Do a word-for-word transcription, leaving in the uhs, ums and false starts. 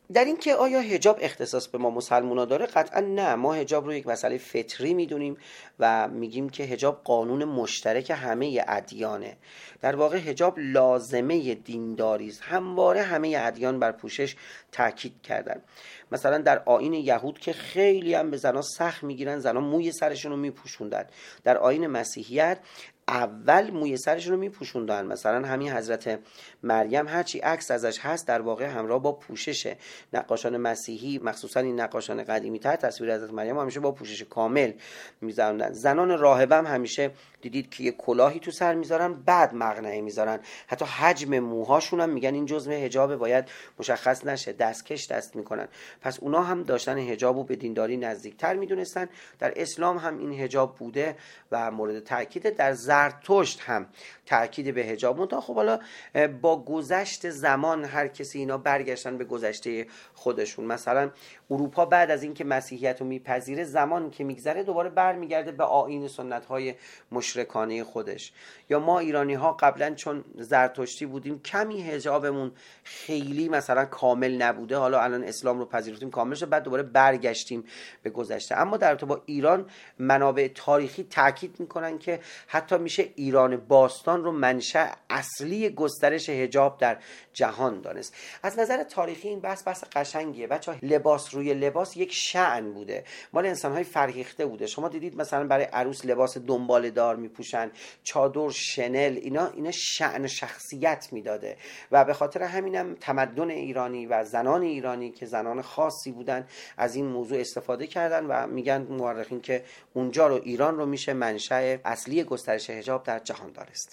در این که آیا حجاب اختصاص به ما مسلمونا داره؟ قطعا نه. ما حجاب رو یک مسئله فطری میدونیم و میگیم که حجاب قانون مشترک همه ادیانه. در واقع حجاب لازمه دینداری است. همواره همه ادیان بر پوشش تاکید کردن. مثلا در آیین یهود که خیلی هم به زنان سخت میگیرن، زنان موی سرشون رو میپوشوندن. در آیین مسیحیت اول موی سرشون رو میپوشوندن. مثلا همین حضرت مریم هرچی عکس ازش هست در واقع همراه با پوششه. نقاشان مسیحی مخصوصا این نقاشان قدیمی تر تصویر حضرت مریم همیشه با پوشش کامل میذارن. زنان راهبه هم همیشه دیدید که یه کلاهی تو سر میذارن بعد مقنعه میذارن. حتی حجم موهاشون هم میگن این جزء حجاب، باید مشخص نشه، دستکش دست میکنن. پس اونا هم داشتن حجابو به دینداری نزدیکتر میدونستن. در اسلام هم این حجاب بوده و مورد تاکید. در زرتشت هم تاکید به حجاب مونتا. خب حالا با گذشت زمان هر کسی اینا برگشتن به گذشته خودشون. مثلا اروپا بعد از اینکه مسیحیت رو میپذیره، زمان که میگذره دوباره برمیگرده به آیین سنت‌های مشرکانه خودش. یا ما ایرانی ها قبلا چون زرتشتی بودیم کمی حجابمون خیلی مثلا کامل نبوده، حالا الان اسلام رو پذیرفتیم کامل شد، بعد دوباره برگشتیم به گذشته. اما در رابطه با ایران منابع تاریخی تاکید میکنن که حتی میشه ایران باستان رو منشأ اصلی گسترش حجاب در جهان دانست. از نظر تاریخی این بحث بحث قشنگیه. بچه‌ها لباس روی لباس یک شأن بوده، مال انسان‌های فرهیخته بوده. شما دیدید مثلا برای عروس لباس دنباله دار میپوشن، چادر، شنل، اینا اینا شأن شخصیت میداده و به خاطر همینم تمدن ایرانی و زنان ایرانی که زنان خاصی بودن از این موضوع استفاده کردن و میگن مورخین که اونجا رو ایران رو میشه منشأ اصلی گسترش حجاب در جهان دانست.